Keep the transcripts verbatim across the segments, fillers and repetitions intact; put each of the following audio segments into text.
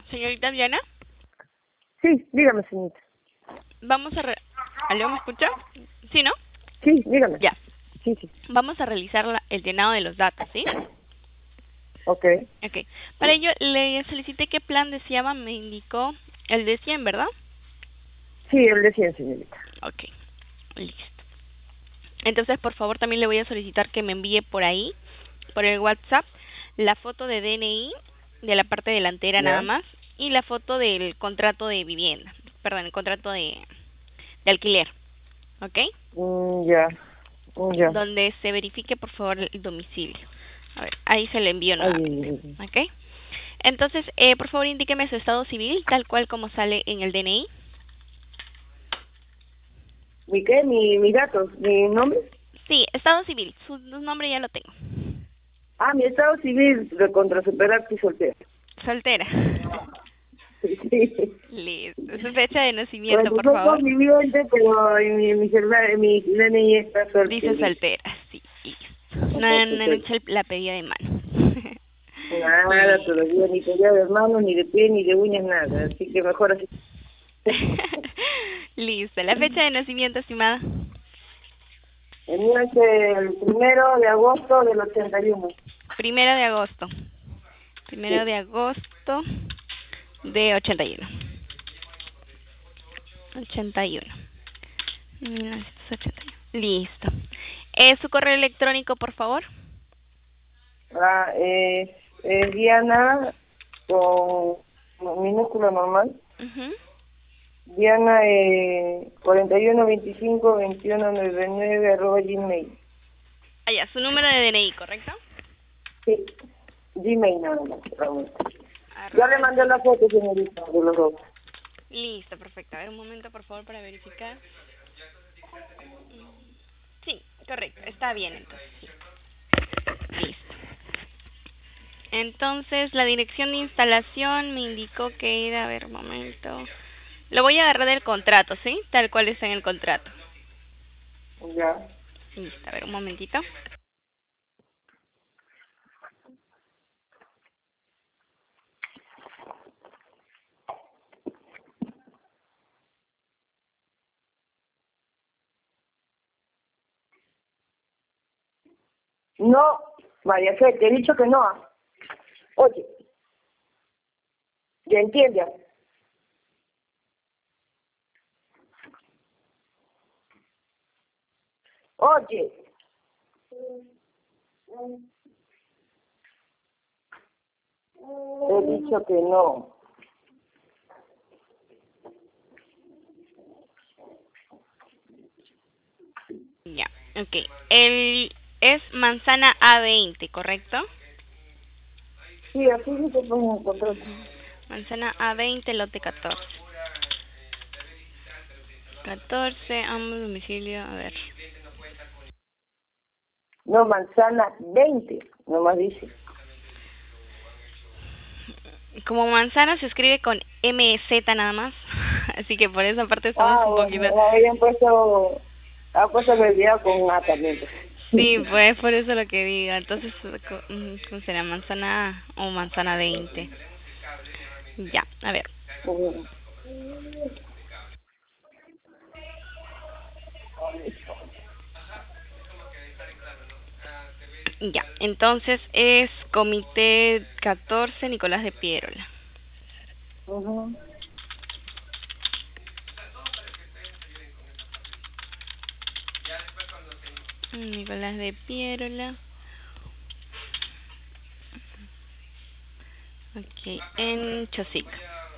Señorita Diana. Sí, dígame, señorita. Vamos a... Re ¿Aló, me escucha? ¿Sí, no? Sí, dígame. Ya. Sí, sí. Vamos a realizar la, el llenado de los datos, ¿sí? Ok. Ok. Para ello, le solicité qué plan deseaba, me indicó el de cien, ¿verdad? Sí, el de cien, señorita. Ok. Listo. Entonces, por favor, también le voy a solicitar que me envíe por ahí, por el WhatsApp, la foto de D N I de la parte delantera nada ¿Ya? más y la foto del contrato de vivienda, perdón, el contrato de, de alquiler, ¿ok? Mm, ya. Mm, ya. Donde se verifique, por favor, el domicilio. A ver, ahí se le envío Ay, nuevamente, ay, ay. ¿ok? Entonces, eh, por favor, indíqueme su estado civil, tal cual como sale en el D N I. ¿Mi qué? ¿Mi, mi datos? ¿Mi nombre? Sí, estado civil, su, su nombre ya lo tengo. Ah, mi estado civil de contra superar y soltero. Soltera. Sí. Listo. Su fecha de nacimiento, Bueno, por soy favor. conviviente, pero en mi, mi celular, en mi D N I está Dice soltero. soltera, sí, listo. No, Está no, no he soltero. hecho el- la pedida de mano. Nada, Listo. todavía ni pelea de hermano, ni de pie, ni de uñas, nada. Así que mejor así. Listo. La fecha de nacimiento, estimada. El mío es el primero de agosto del ochenta y uno. Primero de agosto. Primero Sí. de agosto de ochenta y uno. ochenta y uno. mil novecientos ochenta y uno. Listo. Eh, ¿Su correo electrónico, por favor? Ah, es, es Diana con minúscula normal. Mhm. Diana eh, cuarenta y uno veinticinco veintiuno noventa y nueve arroba gmail. Ah, ya, su número de D N I, ¿correcto? Sí, Gmail nada más. Vamos. Ya le Arroba mandé la Gmail. foto, señorita, de los dos. Listo, perfecto. A ver, un momento, por favor, para verificar. Sí, correcto. Está bien, entonces. Sí. Listo. Entonces, la dirección de instalación me indicó que era, a ver, un momento. Lo voy a agarrar del contrato, ¿sí? Tal cual está en el contrato. Ya. Listo, a ver, un momentito. No, María Fe, te he dicho que no. ah. Oye, ya entiendes. Oye. Te he dicho que no. Ya, ok. El es manzana A veinte, ¿correcto? Sí, así dice pues en el contrato. Ujú. Manzana A veinte, lote catorce. catorce, ambos domicilio, a ver. No, manzana veinte, nomás dice. Como manzana se escribe con M Z nada más, así que por esa parte estamos Ah, un poquito... bueno, habían puesto, ha puesto abreviado con A también. Pues. Sí, pues por eso lo que digo. Entonces, co- mm, ¿cómo será? ¿Manzana A o manzana veinte? Ya, a ver. Ujú. Ya, entonces es Comité catorce, Nicolás de Piérola. Ujú. Nicolás de Piérola. Ok, en Chosica.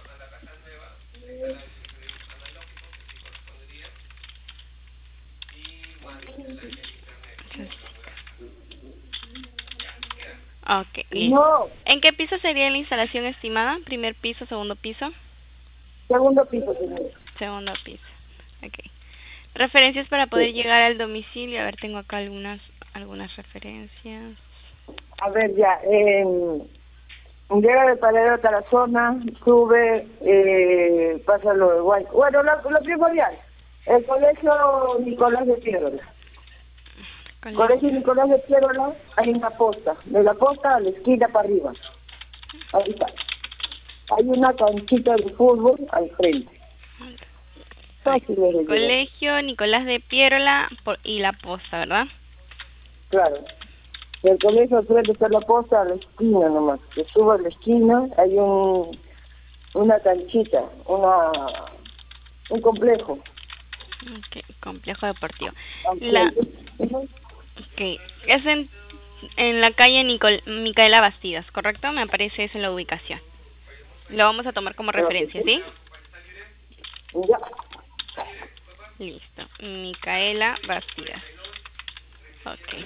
Ok, listo. No, ¿En qué piso sería la instalación estimada? ¿Primer piso, segundo piso? segundo piso, señor. Segundo piso. Ok. Referencias para poder Sí. llegar al domicilio. A ver, tengo acá algunas algunas referencias. A ver, ya, eh, llega de Paradero hasta la zona, sube, eh, pasa lo de Guay. Bueno, lo, lo primordial, el colegio Nicolás de Piérola. Colegio Colegio. Nicolás de Piérola, hay una posta, de la posta a la esquina para arriba. Ahí está. Hay una canchita de fútbol al frente. Fácil de llegar. Colegio Nicolás de Piérola por, y La Posta, ¿verdad? Claro. Del colegio al frente está la posta, a la esquina nomás. Se sube a la esquina, hay un una canchita, una un complejo. Okay, complejo deportivo. Al La, frente. Ujú. okay, es en, en la calle Nicol, Micaela Bastidas, ¿correcto? Me aparece eso en la ubicación. Lo vamos a tomar como Creo que referencia, sí. ¿sí? Ya. Listo. Micaela Bastidas. Ok.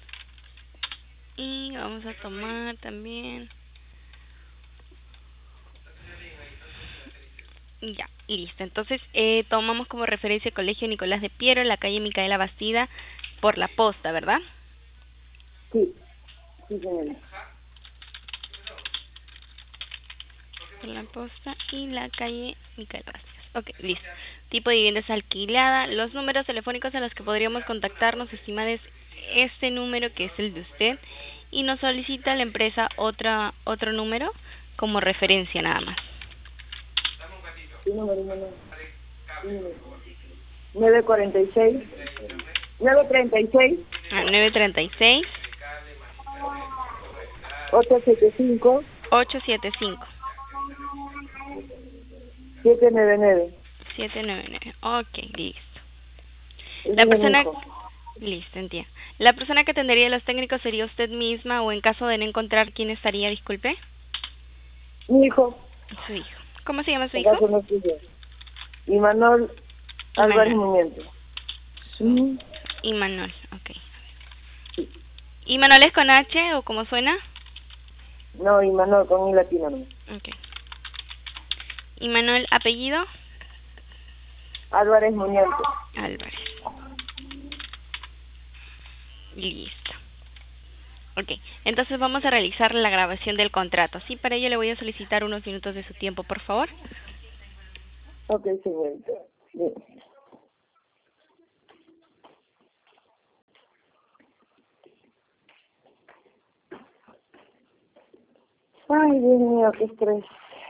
Y vamos a tomar también... Ya, y listo. Entonces, eh, tomamos como referencia el Colegio Nicolás de Piero, la calle Micaela Bastida, por La Posta, ¿verdad? Sí, sí, señora. Por La Posta y la calle Micaela Bastidas. Ok, listo. Tipo de vivienda es alquilada. Los números telefónicos a los que podríamos contactarnos, estimada, es este número que es el de usted. Y nos solicita la empresa otra otro número como referencia nada más. Sí, número, número. nueve cuarenta y seis. nueve treinta y seis. Ah, nueve treinta y seis, ochocientos setenta y cinco. ochocientos setenta y cinco, setecientos noventa y nueve. setecientos noventa y nueve. Ok, listo. Ese La es mi persona... hijo. Listo, entiendo. La persona que atendería a los técnicos sería usted misma o en caso de no encontrar quién estaría, disculpe. Mi hijo, Su hijo. ¿Cómo se llama su en hijo? caso no soy yo. Y Manuel Álvarez Imanol. Muñante. Su... Imanol, ok. ¿Imanol es con H o cómo suena? No, y Manuel con I latina, no. Ok. Imanol, apellido. Álvarez Muñante. Álvarez. Listo. Ok, entonces vamos a realizar la grabación del contrato. Sí, para ello le voy a solicitar unos minutos de su tiempo, por favor. Ok, señorita. Bien. Ay, Dios mío, qué estrés.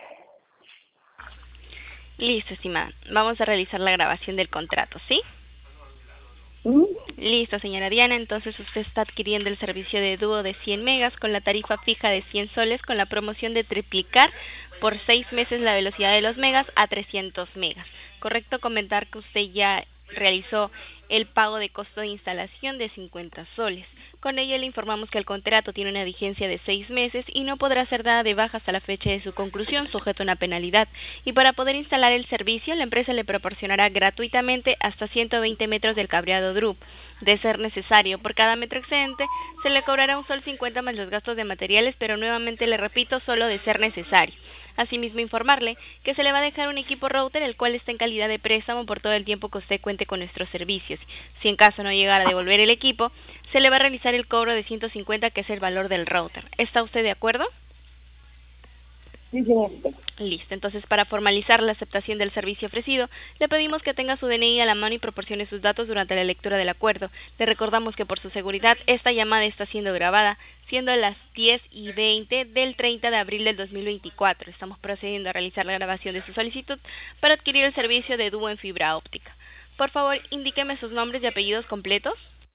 Listo, estimada. Vamos a realizar la grabación del contrato, ¿sí? ¿Mm? Listo, señora Diana. Entonces usted está adquiriendo el servicio de dúo de cien megas con la tarifa fija de cien soles con la promoción de triplicar por seis meses la velocidad de los megas a trescientos megas. Correcto comentar que usted ya realizó el pago de costo de instalación de cincuenta soles. Con ello le informamos que el contrato tiene una vigencia de seis meses y no podrá ser dada de baja hasta la fecha de su conclusión, sujeto a una penalidad. Y para poder instalar el servicio, la empresa le proporcionará gratuitamente hasta ciento veinte metros del cableado D R U P. De ser necesario, por cada metro excedente, se le cobrará un sol cincuenta más los gastos de materiales, pero nuevamente le repito, solo de ser necesario. Asimismo, informarle que se le va a dejar un equipo router, el cual está en calidad de préstamo por todo el tiempo que usted cuente con nuestros servicios. Si en caso no llegara a devolver el equipo, se le va a realizar el cobro de ciento cincuenta, que es el valor del router. ¿Está usted de acuerdo? Sí, señorita. Listo, entonces para formalizar la aceptación del servicio ofrecido, le pedimos que tenga su D N I a la mano y proporcione sus datos durante la lectura del acuerdo. Le recordamos que por su seguridad esta llamada está siendo grabada, siendo las diez y veinte del treinta de abril del dos mil veinticuatro. Estamos procediendo a realizar la grabación de su solicitud para adquirir el servicio de dúo en fibra óptica. Por favor, indíqueme sus nombres y apellidos completos.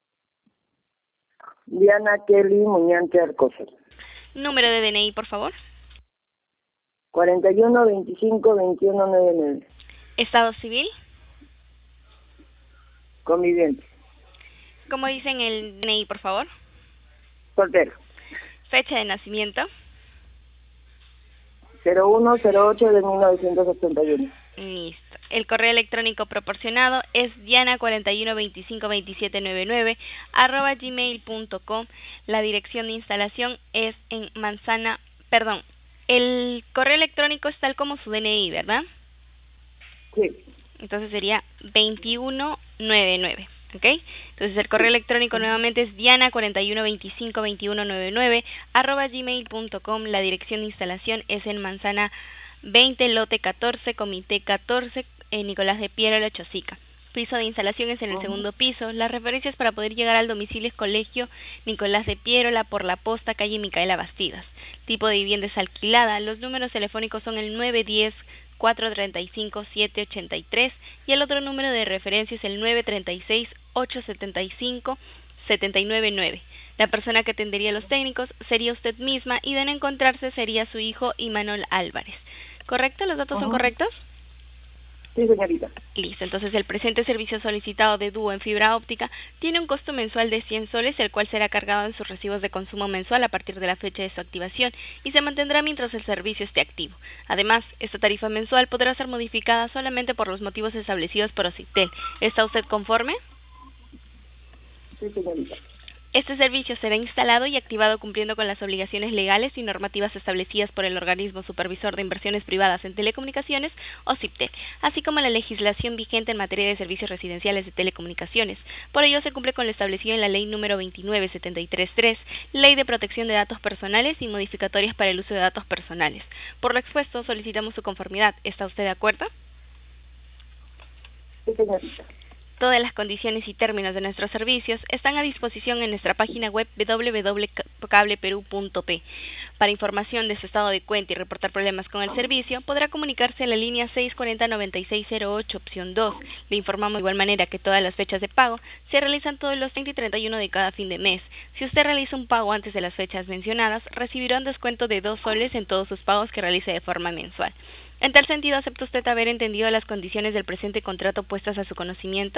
Diana Kelly Muñante Arcosa. Número de D N I, por favor. cuarenta y uno, veinticinco, veintiuno, noventa y nueve. Estado civil. Conviviente. ¿Cómo dicen el D N I, por favor? Soltero. Fecha de nacimiento. cero uno cero ocho de mil novecientos setenta y uno. Listo. El correo electrónico proporcionado es diana cuarenta y uno veinticinco veintisiete noventa y nueve arroba gmail punto com. La dirección de instalación es en Manzana, perdón, el correo electrónico es tal como su D N I, ¿verdad? Sí. Entonces sería veintiuno noventa y nueve, ¿ok? Entonces el correo electrónico nuevamente es diana cuarenta y uno veinticinco veintiuno noventa y nueve arroba gmail punto com. La dirección de instalación es en Manzana veinte, lote catorce, comité catorce, en Nicolás de Piérola, Chosica. Piso de instalación es en el segundo piso. Las referencias para poder llegar al domicilio es Colegio Nicolás de Piérola por la Posta, calle Micaela Bastidas. Tipo de vivienda es alquilada. Los números telefónicos son el nueve uno cero, cuatro tres cinco, siete ocho tres y el otro número de referencia es el nueve tres seis, ocho siete cinco, siete nueve nueve. La persona que atendería a los técnicos sería usted misma y de no encontrarse sería su hijo Imanol Álvarez. ¿Correcto? ¿Los datos uh-huh. son correctos? Sí, señorita. Listo, entonces el presente servicio solicitado de Dúo en fibra óptica tiene un costo mensual de cien soles, el cual será cargado en sus recibos de consumo mensual a partir de la fecha de su activación y se mantendrá mientras el servicio esté activo. Además, esta tarifa mensual podrá ser modificada solamente por los motivos establecidos por Occitel. ¿Está usted conforme? Sí, señorita. Este servicio será instalado y activado cumpliendo con las obligaciones legales y normativas establecidas por el Organismo Supervisor de Inversiones Privadas en Telecomunicaciones, Occitel, así como la legislación vigente en materia de servicios residenciales de telecomunicaciones. Por ello, se cumple con lo establecido en la Ley número veintinueve setenta y tres tres, Ley de Protección de Datos Personales y modificatorias para el uso de datos personales. Por lo expuesto, solicitamos su conformidad. ¿Está usted de acuerdo? Sí, señorita. Todas las condiciones y términos de nuestros servicios están a disposición en nuestra página web doble u doble u doble u punto cable perú punto pe. Para información de su estado de cuenta y reportar problemas con el servicio, podrá comunicarse a la línea seis cuatro cero, nueve seis cero ocho, opción dos. Le informamos de igual manera que todas las fechas de pago se realizan todos los treinta y treinta y uno de cada fin de mes. Si usted realiza un pago antes de las fechas mencionadas, recibirá un descuento de dos soles en todos sus pagos que realice de forma mensual. En tal sentido, ¿acepta usted haber entendido las condiciones del presente contrato puestas a su conocimiento?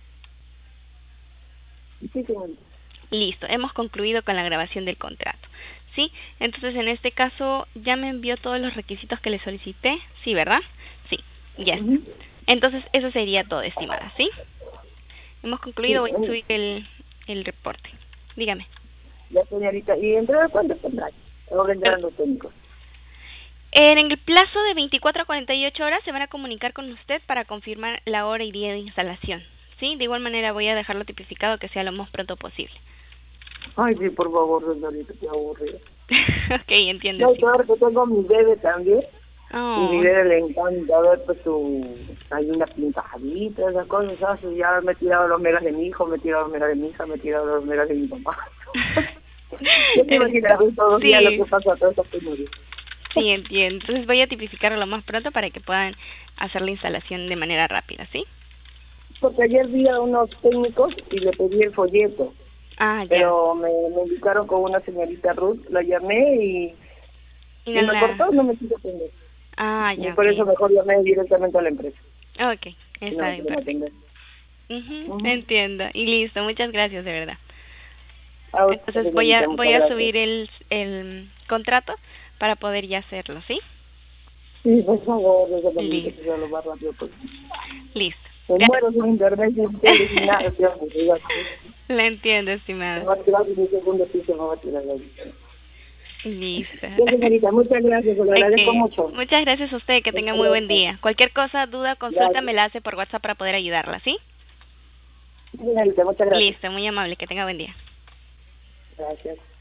Sí, señorita. Listo, hemos concluido con la grabación del contrato. ¿Sí? Entonces, en este caso, ¿ya me envió todos los requisitos que le solicité? Sí, ¿verdad? Sí, ya está. Uh-huh. Entonces, eso sería todo, estimada, ¿sí? Hemos concluido, sí, voy a subir el, el reporte. Dígame. Ya, señorita, ¿y dentro de cuánto tendrá? ¿O vendrán los técnicos? En el plazo de veinticuatro a cuarenta y ocho horas se van a comunicar con usted para confirmar la hora y día de instalación. ¿Sí? De igual manera voy a dejarlo tipificado que sea lo más pronto posible. Ay, sí, por favor, señorita, qué aburrido. Ok, entiendo. No, sí. claro que tengo mi bebé también. Oh. Y mi bebé le encanta ver, pues, su... hay una pintadita, esas cosas, ¿sabes? Ya me he tirado los megas de mi hijo, me he tirado los megas de mi hija, me he tirado los megas de mi papá. Yo te imaginas todos los sí. días lo que pasa a todas esas penurias. Sí, entiendo. Entonces voy a tipificarlo lo más pronto para que puedan hacer la instalación de manera rápida, ¿sí? Porque ayer vi a unos técnicos y le pedí el folleto. Ah, ya. Pero me, me indicaron con una señorita Ruth, la llamé y, y, no y me la... cortó, no me quiso atender. Ah, ya. Y por okay. eso mejor llamé directamente a la empresa. Ok, está bien, perfecto. Uh-huh, uh-huh. Entiendo. Y listo, muchas gracias, de verdad. Ah, entonces voy a voy a subir el, el contrato para poder ya hacerlo, ¿sí? Sí, por favor, listo. Que lo más rápido posible. Listo. Me muero sin internet, sin tele, sin nada. La entiendo, estimada. Me va a tirar mi segundo piso, me va a tirar la vista. Listo. Sí, señorita, muchas gracias, lo agradezco okay. mucho. Muchas gracias a usted, que tenga muy buen día. Cualquier cosa, duda, consulta, gracias. Me la hace por WhatsApp para poder ayudarla, ¿sí? Sí, señorita, muchas gracias. Listo, muy amable, que tenga buen día. Gracias.